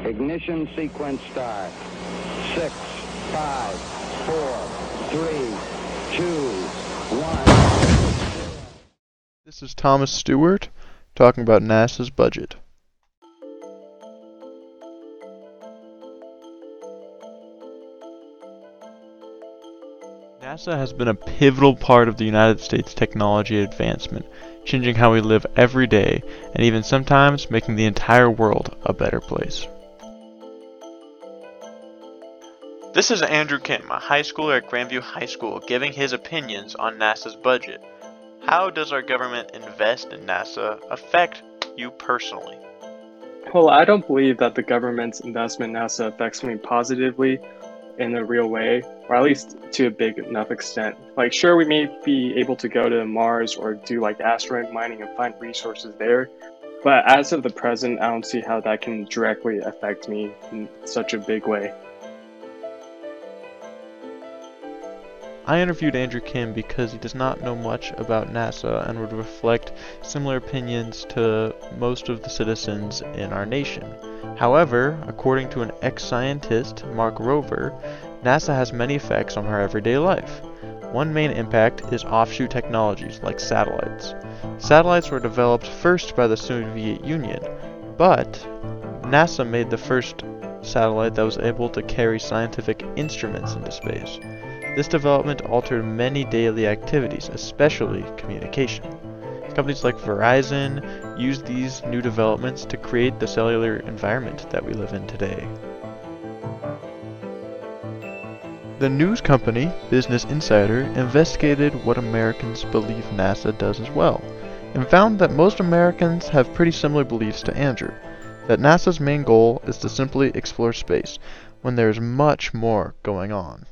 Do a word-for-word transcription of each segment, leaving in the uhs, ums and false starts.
Ignition sequence start. Six, five, four, three, two, one. This is Thomas Stewart talking about NASA's budget. NASA has been a pivotal part of the United States technology advancement, changing how we live every day, and even sometimes making the entire world a better place. This is Andrew Kim, a high schooler at Grandview High School, giving his opinions on NASA's budget. How does our government invest in NASA affect you personally? Well, I don't believe that the government's investment in NASA affects me positively in a real way, or at least to a big enough extent. Like, sure, we may be able to go to Mars or do like asteroid mining and find resources there, but as of the present, I don't see how that can directly affect me in such a big way. I interviewed Andrew Kim because he does not know much about NASA and would reflect similar opinions to most of the citizens in our nation. However, according to an ex-scientist, Mark Rover, NASA has many effects on our everyday life. One main impact is offshoot technologies like satellites. Satellites were developed first by the Soviet Union, but NASA made the first satellite that was able to carry scientific instruments into space. This development altered many daily activities, especially communication. Companies like Verizon used these new developments to create the cellular environment that we live in today. The news company, Business Insider, investigated what Americans believe NASA does as well, and found that most Americans have pretty similar beliefs to Andrew, that NASA's main goal is to simply explore space, when there is much more going on.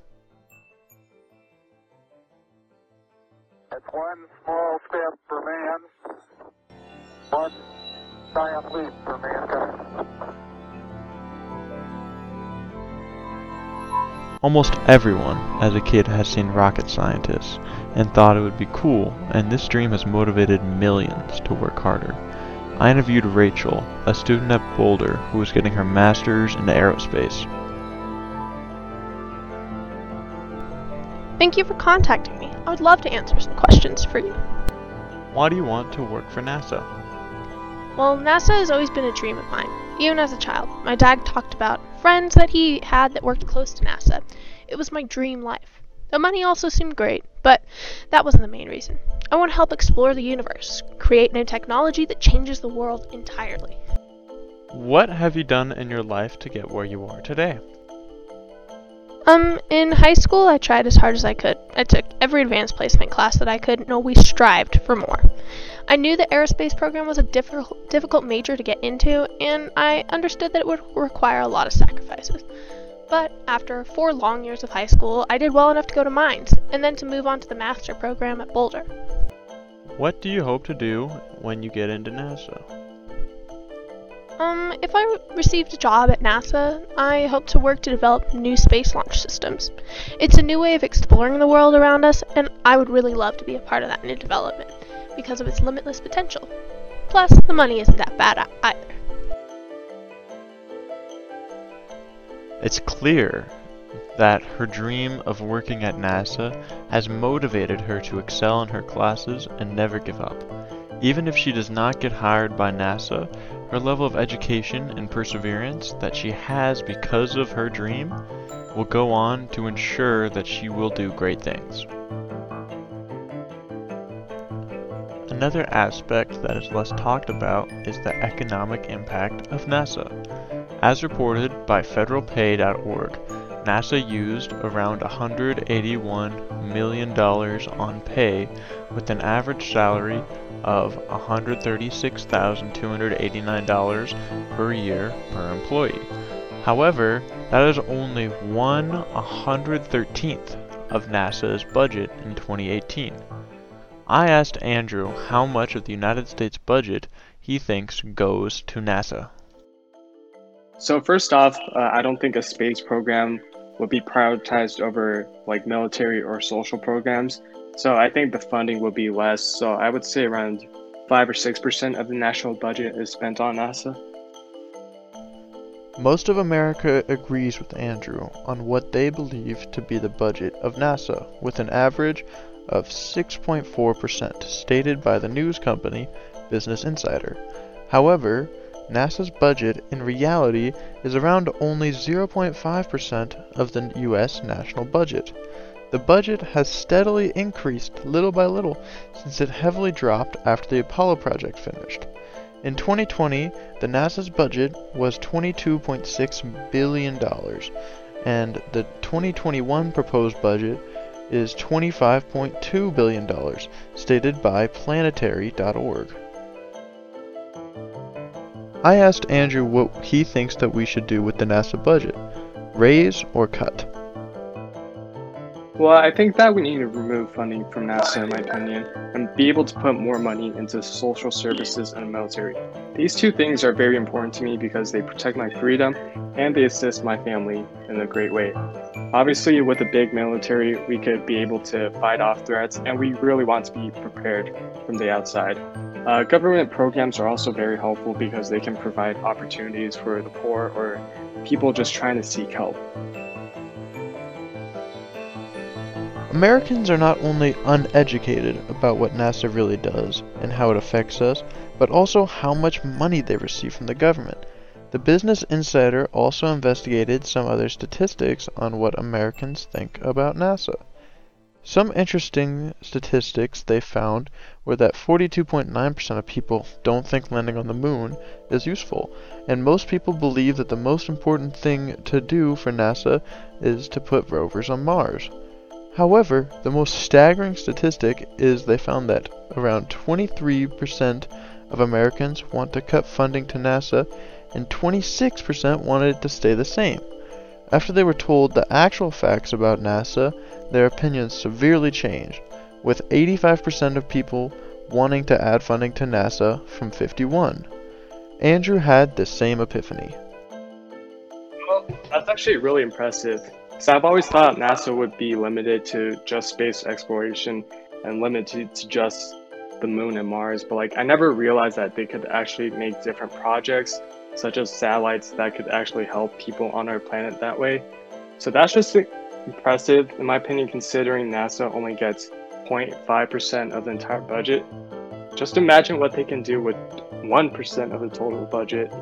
It's one small step for man, one giant leap for mankind. Almost everyone as a kid has seen rocket scientists and thought it would be cool, and this dream has motivated millions to work harder. I interviewed Rachel, a student at Boulder who was getting her master's in aerospace. Thank you for contacting me. I would love to answer some questions for you. Why do you want to work for NASA? Well, NASA has always been a dream of mine, even as a child. My dad talked about friends that he had that worked close to NASA. It was my dream life. The money also seemed great, but that wasn't the main reason. I want to help explore the universe, create new technology that changes the world entirely. What have you done in your life to get where you are today? Um, in high school, I tried as hard as I could. I took every advanced placement class that I could and always strived for more. I knew the aerospace program was a difficult, difficult major to get into, and I understood that it would require a lot of sacrifices. But after four long years of high school, I did well enough to go to Mines, and then to move on to the master program at Boulder. What do you hope to do when you get into NASA? Um, if I received a job at NASA, I hope to work to develop new space launch systems. It's a new way of exploring the world around us, and I would really love to be a part of that new development because of its limitless potential. Plus, the money isn't that bad either. It's clear that her dream of working at NASA has motivated her to excel in her classes and never give up. Even if she does not get hired by NASA, her level of education and perseverance that she has because of her dream will go on to ensure that she will do great things. Another aspect that is less talked about is the economic impact of NASA. As reported by federal pay dot org, NASA used around one hundred eighty-one million dollars on pay, with an average salary of one hundred thirty-six thousand two hundred eighty-nine dollars per year per employee. However, that is only one one hundred thirteenth of NASA's budget in twenty eighteen. I asked Andrew how much of the United States budget he thinks goes to NASA. So first off, uh, I don't think a space program would be prioritized over like military or social programs. So I think the funding will be less. So I would say around five or six percent of the national budget is spent on NASA. Most of America agrees with Andrew on what they believe to be the budget of NASA, with an average of six point four percent stated by the news company Business Insider. However, NASA's budget in reality is around only zero point five percent of the U S national budget. The budget has steadily increased little by little since it heavily dropped after the Apollo project finished. In twenty twenty, the NASA's budget was twenty-two point six billion dollars, and the twenty twenty-one proposed budget is twenty-five point two billion dollars, stated by planetary dot org. I asked Andrew what he thinks that we should do with the NASA budget, raise or cut. Well, I think that we need to remove funding from NASA, in my opinion, and be able to put more money into social services and the military. These two things are very important to me because they protect my freedom and they assist my family in a great way. Obviously, with a big military, we could be able to fight off threats, and we really want to be prepared from the outside. Uh, government programs are also very helpful because they can provide opportunities for the poor or people just trying to seek help. Americans are not only uneducated about what NASA really does and how it affects us, but also how much money they receive from the government. The Business Insider also investigated some other statistics on what Americans think about NASA. Some interesting statistics they found were that forty-two point nine percent of people don't think landing on the moon is useful, and most people believe that the most important thing to do for NASA is to put rovers on Mars. However, the most staggering statistic is they found that around twenty-three percent of Americans want to cut funding to NASA, and twenty-six percent wanted it to stay the same. After they were told the actual facts about NASA, their opinions severely changed, with eighty-five percent of people wanting to add funding to NASA from fifty-one. Andrew had the same epiphany. Well, that's actually really impressive. So I've always thought NASA would be limited to just space exploration and limited to just the moon and Mars, but like I never realized that they could actually make different projects, such as satellites, that could actually help people on our planet that way. So that's just impressive, in my opinion, considering NASA only gets zero point five percent of the entire budget. Just imagine what they can do with one percent of the total budget.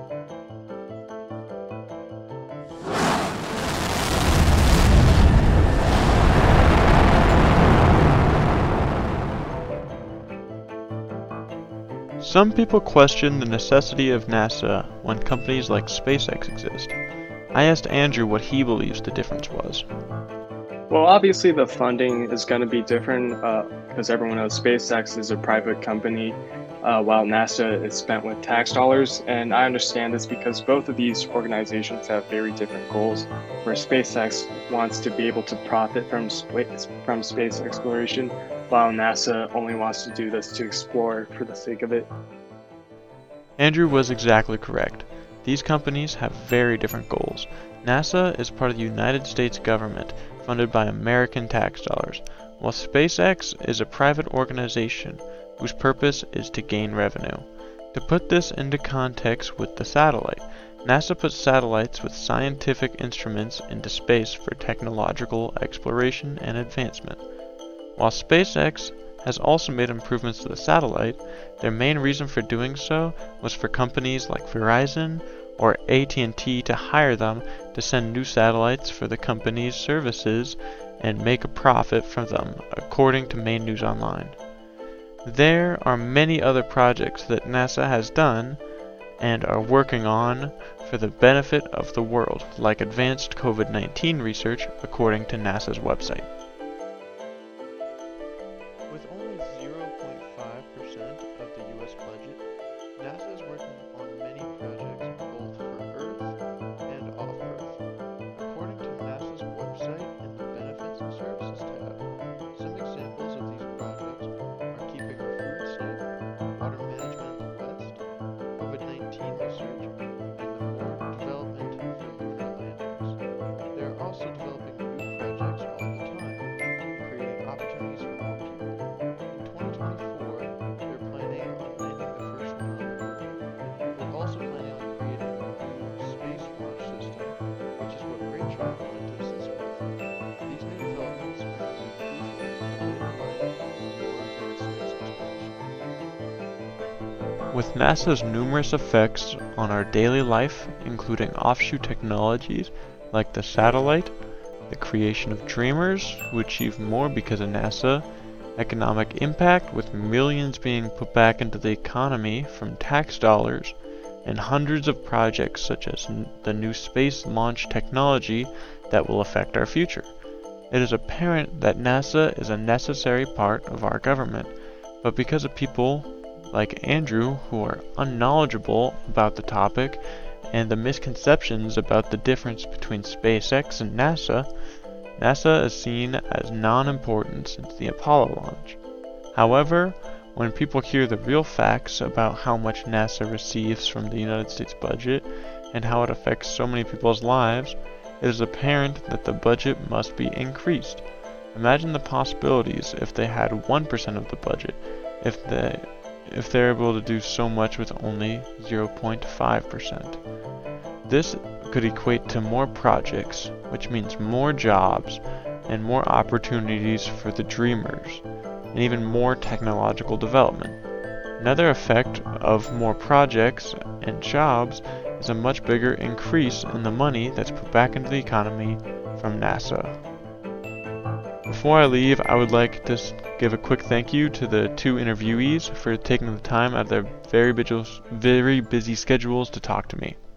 Some people question the necessity of NASA when companies like SpaceX exist. I asked Andrew what he believes the difference was. Well, obviously the funding is going to be different uh, because everyone knows SpaceX is a private company, uh, while NASA is spent with tax dollars. And I understand this because both of these organizations have very different goals, where SpaceX wants to be able to profit from space, from space exploration, while NASA only wants to do this to explore for the sake of it. Andrew was exactly correct. These companies have very different goals. NASA is part of the United States government, funded by American tax dollars, while SpaceX is a private organization whose purpose is to gain revenue. To put this into context with the satellite, NASA puts satellites with scientific instruments into space for technological exploration and advancement. While SpaceX has also made improvements to the satellite, their main reason for doing so was for companies like Verizon or A T and T to hire them to send new satellites for the company's services and make a profit from them, according to Main News Online. There are many other projects that NASA has done and are working on for the benefit of the world, like advanced COVID nineteen research, according to NASA's website. With only zero point five percent of the U S budget, NASA is working on many projects both for Earth and off Earth. According to NASA's website in the Benefits and Services tab, some examples of these projects are keeping our food safe, water management in the West, COVID nineteen research, and the more development for lunar landings. They are also developing new projects all the time. With NASA's numerous effects on our daily life, including offshoot technologies like the satellite, the creation of dreamers who achieve more because of NASA, economic impact with millions being put back into the economy from tax dollars, and hundreds of projects such as n- the new space launch technology that will affect our future. It is apparent that NASA is a necessary part of our government, but because of people like Andrew who are unknowledgeable about the topic and the misconceptions about the difference between SpaceX and NASA, NASA is seen as non-important since the Apollo launch. However, when people hear the real facts about how much NASA receives from the United States budget and how it affects so many people's lives, it is apparent that the budget must be increased. Imagine the possibilities if they had one percent of the budget, if they if they're able to do so much with only zero point five percent. This could equate to more projects, which means more jobs and more opportunities for the dreamers, and even more technological development. Another effect of more projects and jobs is a much bigger increase in the money that's put back into the economy from NASA. Before I leave, I would like to give a quick thank you to the two interviewees for taking the time out of their very busy, very busy schedules to talk to me.